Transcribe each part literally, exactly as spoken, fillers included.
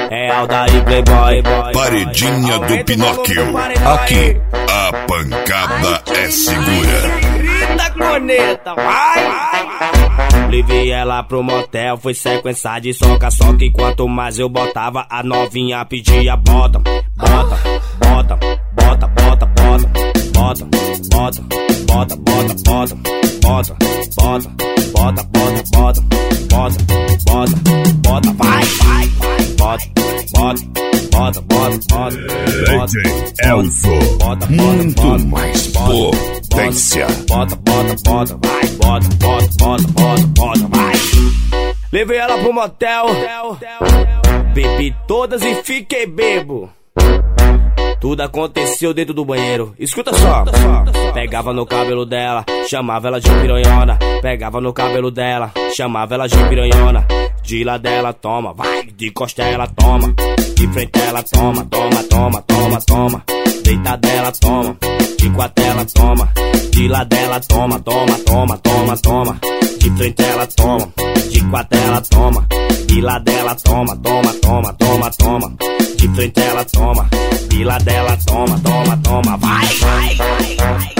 É Aldair Playboy. Paredinha do Pinóquio. Aqui, a pancada é segura. Grita, corneta, vai! Levei ela pro motel, foi sequência de soca-soca. E quanto mais eu botava, a novinha pedia bota, bota, bota, bota, bota, bota, bota, bota, bota, bota, bota, bota, bota, bota, bota, bota, bota, bota, bota, vai, vai, bota, bota, bota, bota, bota, D J Elzo, muito mais potência. Bota, bota, bota, vai, bota, bota, bota, bota, bota, vai. Levei ela pro motel, bebi todas e fiquei bebo. Tudo aconteceu dentro do banheiro. Escuta só. Pegava no cabelo dela, chamava ela de piranhona. Pegava no cabelo dela, chamava ela de piranhona. De lá dela toma, vai. De costa ela toma, de frente ela toma, toma, toma, toma, toma. Deita dela toma, de quatro ela toma. De lá dela toma, toma, toma, toma, toma. De frente ela toma, de quatro ela toma. De lá dela toma, toma, toma, toma, toma. De frente ela toma, de lá dela toma, toma, toma, vai, vai, vai, vai.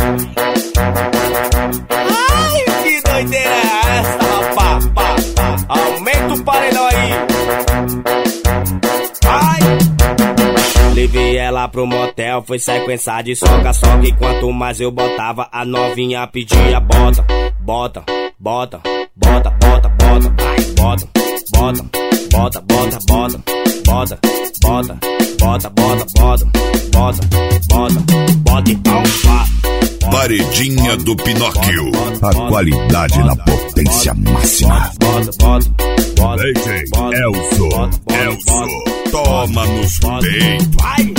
Ai, que doideira é essa, rapaz? Pá, pá. Aumenta o paredão aí. Vai. Levei ela pro motel, foi sequência de soca-soca. E quanto mais eu botava, a novinha pedia bota, bota, bota, bota, bota, bota, vai, bota, bota, bota, bota, bota, bota, bota, bota, bota, bota, bota, bota, bota, então vá. Paredinha do Pinóquio, a qualidade na potência máxima. Bota, bota, bota, D J Elzo, Elzo, toma nos peitos. Vai!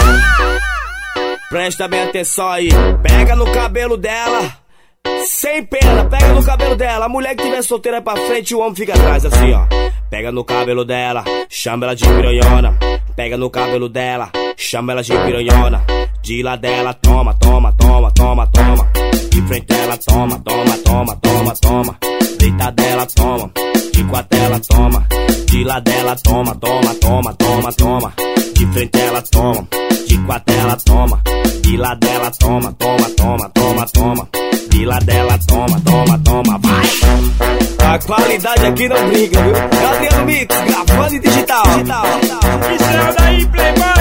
Presta bem atenção aí, pega no cabelo dela, sem pena, pega no cabelo dela. A mulher que tiver solteira é pra frente, o homem fica atrás, assim ó. Pega no cabelo dela, chama ela de piranhona. Pega no cabelo dela, chama ela de piranhona. De lá dela toma, toma, toma, toma, toma. De frente ela toma, toma, toma, toma, toma. Deita dela toma, de quatro ela toma. De lá dela toma, toma, toma, toma, toma. De frente ela toma, de quatro ela toma. De lá dela toma, toma, toma, toma, toma. De lá dela toma, toma, toma, vai. A qualidade aqui não brinca, viu? Adriano Mix, gravando em digital. Digital. Isso é o Aldair Playboy.